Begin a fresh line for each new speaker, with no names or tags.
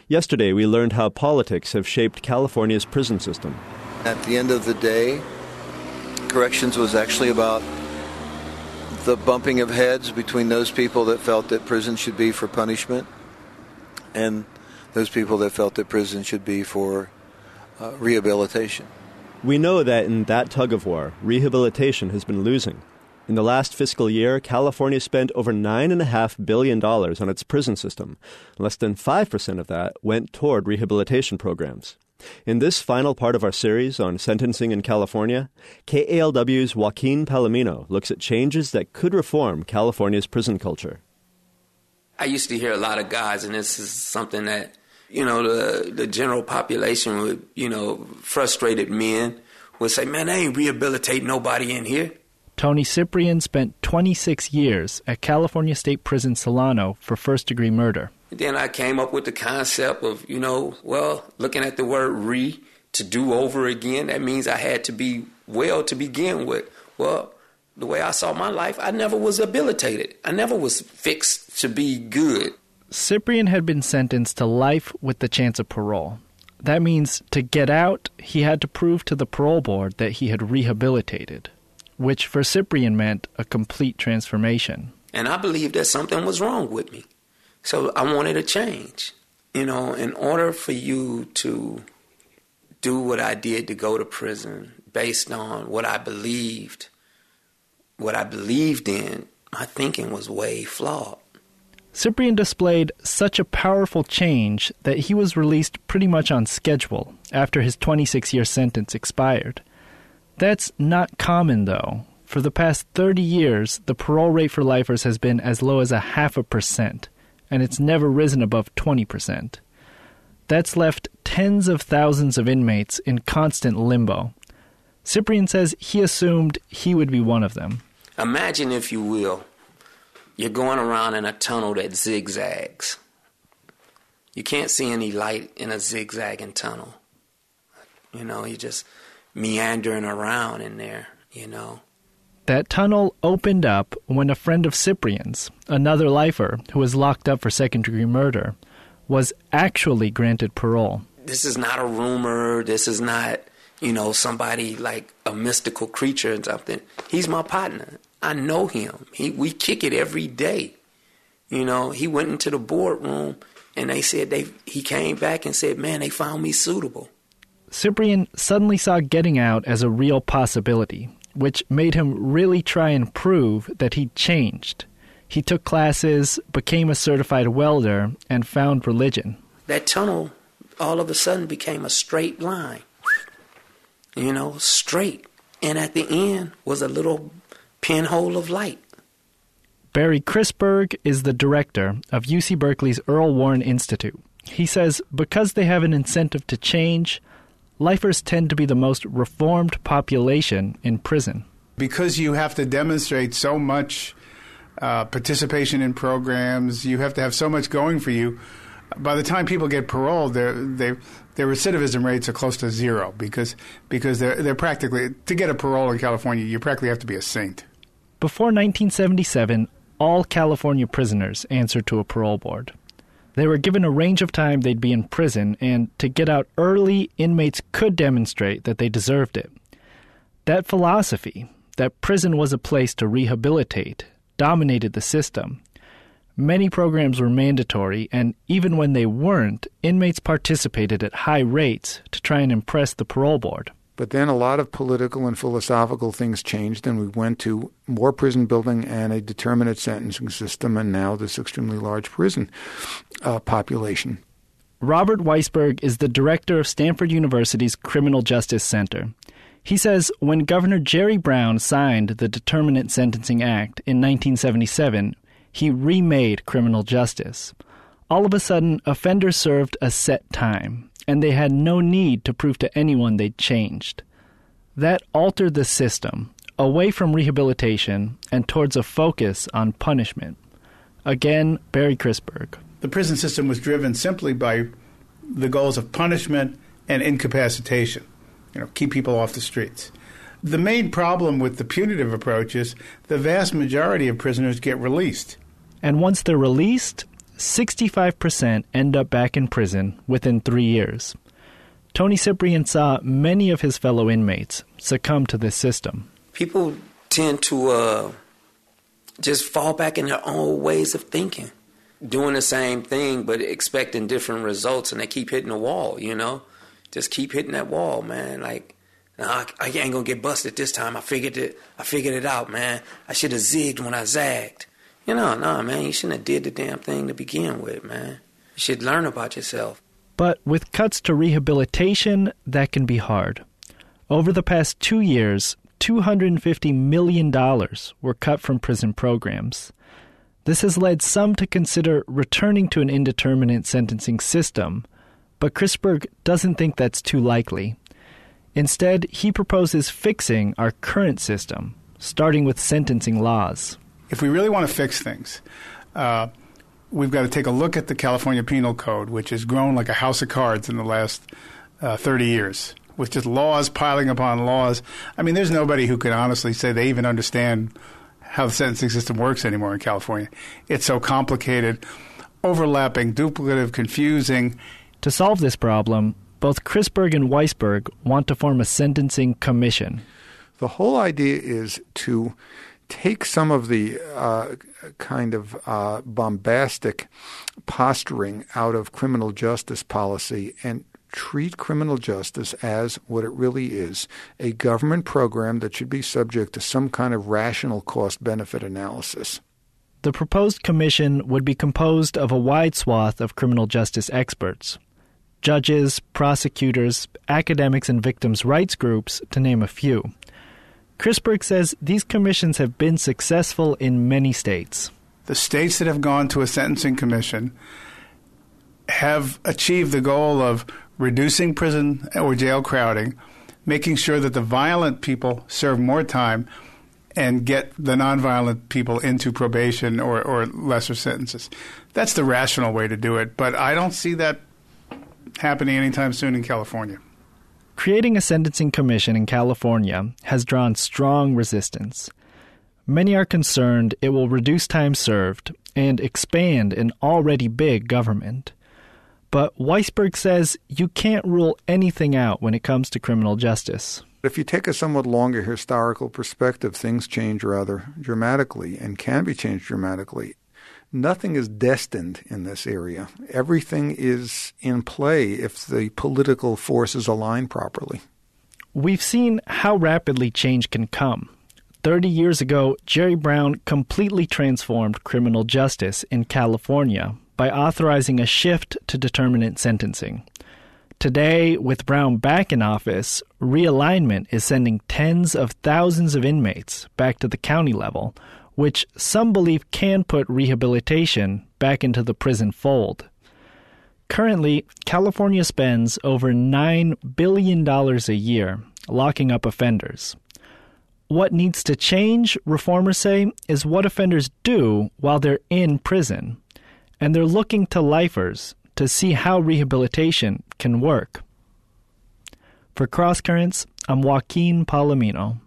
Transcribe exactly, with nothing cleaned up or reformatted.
Yesterday, we learned how politics have shaped California's prison system.
At the end of the day, corrections was actually about the bumping of heads between those people that felt that prison should be for punishment and those people that felt that prison should be for uh, rehabilitation.
We know that in that tug-of-war, rehabilitation has been losing. In the last fiscal year, California spent over nine point five billion dollars on its prison system. Less than five percent of that went toward rehabilitation programs. In this final part of our series on sentencing in California, K A L W's Joaquin Palomino looks at changes that could reform California's prison culture.
I used to hear a lot of guys, and this is something that, you know, the, the general population would, you know, frustrated men would say, man, they ain't rehabilitating nobody in here.
Tony Ciprian spent twenty-six years at California State Prison Solano for first-degree murder.
Then I came up with the concept of, you know, well, looking at the word re, to do over again, that means I had to be well to begin with. Well, the way I saw my life, I never was habilitated. I never was fixed to be good.
Ciprian had been sentenced to life with the chance of parole. That means to get out, he had to prove to the parole board that he had rehabilitated, which for Ciprian meant a complete transformation.
And I believed that something was wrong with me. So I wanted a change. You know, in order for you to do what I did to go to prison based on what I believed, what I believed in, my thinking was way flawed.
Ciprian displayed such a powerful change that he was released pretty much on schedule after his twenty-six-year sentence expired. That's not common, though. For the past thirty years, the parole rate for lifers has been as low as a half a percent, and it's never risen above twenty percent. That's left tens of thousands of inmates in constant limbo. Ciprian says he assumed he would be one of them.
Imagine, if you will, you're going around in a tunnel that zigzags. You can't see any light in a zigzagging tunnel. You know, you just meandering around in there, you know.
That tunnel opened up when a friend of Ciprian's, another lifer who was locked up for second-degree murder, was actually granted parole.
This is not a rumor. This is not, you know, somebody like a mystical creature or something. He's my partner. I know him. He, we kick it every day. You know, he went into the boardroom and they said they. he came back and said, man, they found me suitable.
Ciprian suddenly saw getting out as a real possibility, which made him really try and prove that he'd changed. He took classes, became a certified welder, and found religion.
That tunnel all of a sudden became a straight line. You know, straight. And at the end was a little pinhole of light.
Barry Chrisberg is the director of U C Berkeley's Earl Warren Institute. He says because they have an incentive to change, lifers tend to be the most reformed population in prison.
Because you have to demonstrate so much uh, participation in programs, you have to have so much going for you. By the time people get paroled, their their their recidivism rates are close to zero because because they're they're practically, to get a parole in California, you practically have to be a saint.
Before nineteen seventy-seven, all California prisoners answered to a parole board. They were given a range of time they'd be in prison, and to get out early, inmates could demonstrate that they deserved it. That philosophy, that prison was a place to rehabilitate, dominated the system. Many programs were mandatory, and even when they weren't, inmates participated at high rates to try and impress the parole board.
But then a lot of political and philosophical things changed, and we went to more prison building and a determinate sentencing system, and now this extremely large prison uh, population.
Robert Weisberg is the director of Stanford University's Criminal Justice Center. He says when Governor Jerry Brown signed the Determinate Sentencing Act in nineteen seventy-seven, he remade criminal justice. All of a sudden, offenders served a set time, and they had no need to prove to anyone they'd changed. That altered the system, away from rehabilitation and towards a focus on punishment. Again, Barry Chrisberg.
The prison system was driven simply by the goals of punishment and incapacitation. You know, keep people off the streets. The main problem with the punitive approach is the vast majority of prisoners get released.
And once they're released, sixty-five percent end up back in prison within three years. Tony Cyprian saw many of his fellow inmates succumb to this system.
People tend to uh, just fall back in their own ways of thinking, doing the same thing but expecting different results, and they keep hitting the wall, you know? Just keep hitting that wall, man. Like, nah, I, I ain't gonna get busted this time. I figured it I figured it out, man. I should have zigged when I zagged. You know, no, man, you shouldn't have did the damn thing to begin with, man. You should learn about yourself.
But with cuts to rehabilitation, that can be hard. Over the past two years, two hundred fifty million dollars were cut from prison programs. This has led some to consider returning to an indeterminate sentencing system, but Chrisberg doesn't think that's too likely. Instead, he proposes fixing our current system, starting with sentencing laws.
If we really want to fix things, uh, we've got to take a look at the California Penal Code, which has grown like a house of cards in the last uh, thirty years, with just laws piling upon laws. I mean, there's nobody who can honestly say they even understand how the sentencing system works anymore in California. It's so complicated, overlapping, duplicative, confusing.
To solve this problem, both Chrisberg and Weisberg want to form a sentencing commission.
The whole idea is to take some of the uh, kind of uh, bombastic posturing out of criminal justice policy and treat criminal justice as what it really is, a government program that should be subject to some kind of rational cost-benefit analysis.
The proposed commission would be composed of a wide swath of criminal justice experts. Judges, prosecutors, academics, and victims' rights groups, to name a few. Chrisberg says these commissions have been successful in many states.
The states that have gone to a sentencing commission have achieved the goal of reducing prison or jail crowding, making sure that the violent people serve more time and get the nonviolent people into probation or, or lesser sentences. That's the rational way to do it, but I don't see that happening anytime soon in California.
Creating a sentencing commission in California has drawn strong resistance. Many are concerned it will reduce time served and expand an already big government. But Weisberg says you can't rule anything out when it comes to criminal justice.
If you take a somewhat longer historical perspective, things change rather dramatically and can be changed dramatically. Nothing is destined in this area. Everything is in play if the political forces align properly.
We've seen how rapidly change can come. Thirty years ago, Jerry Brown completely transformed criminal justice in California by authorizing a shift to determinate sentencing. Today, with Brown back in office, realignment is sending tens of thousands of inmates back to the county level, which some believe can put rehabilitation back into the prison fold. Currently, California spends over nine billion dollars a year locking up offenders. What needs to change, reformers say, is what offenders do while they're in prison. And they're looking to lifers to see how rehabilitation can work. For Cross Currents, I'm Joaquin Palomino.